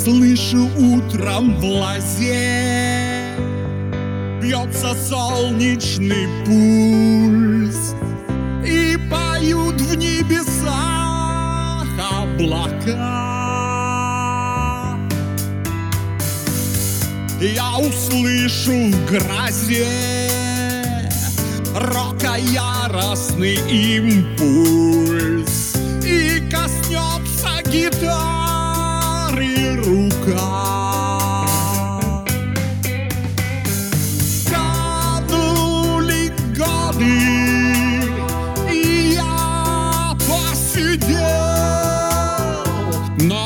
слышу утром в лозе бьется солнечный пульс, и поют в небесах облака. Я услышу в грозе рока яростный импульс, и коснется гитары рука. Канули годы, и я посидел, но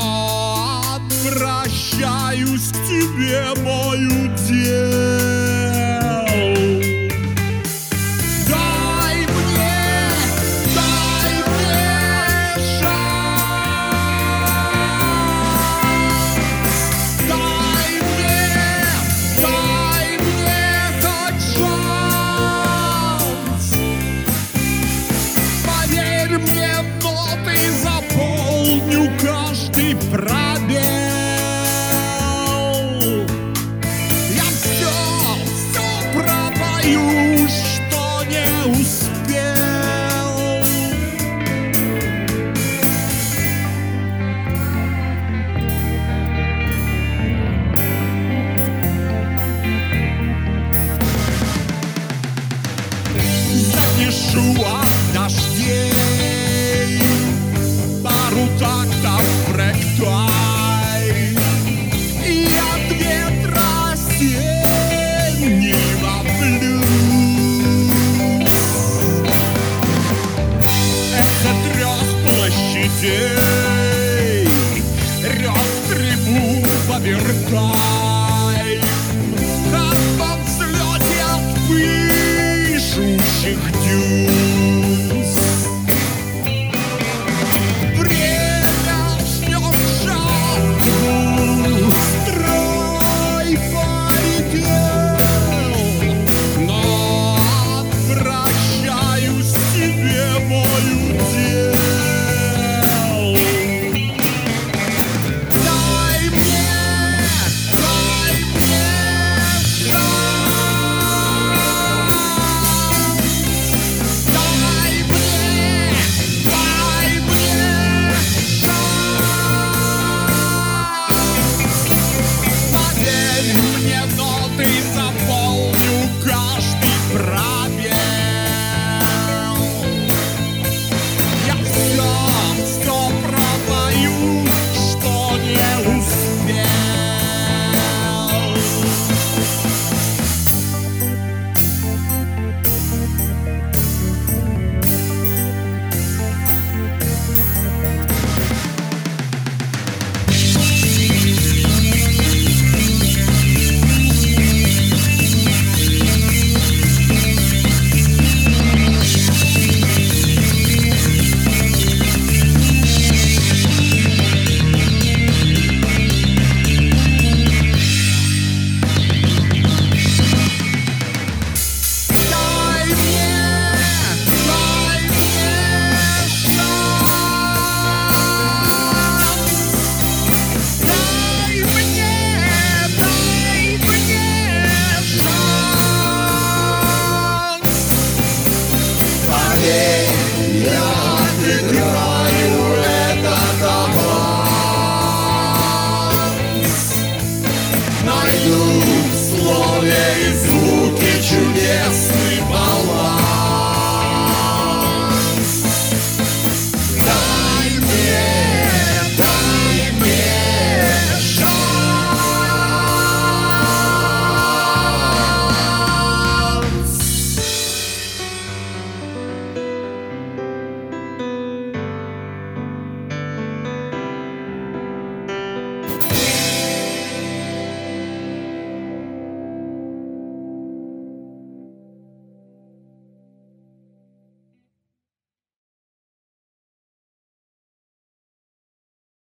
обращаюсь к тебе, мой удел. Дай мне шанс, дай мне хоть шанс. Поверь мне, ноты заполню каждый пробел. Что не успел. Запишу от дождей пару тактов фракталь, и от ветра осеннего блюз. Эхо 3 площадей, рев трибун повертай.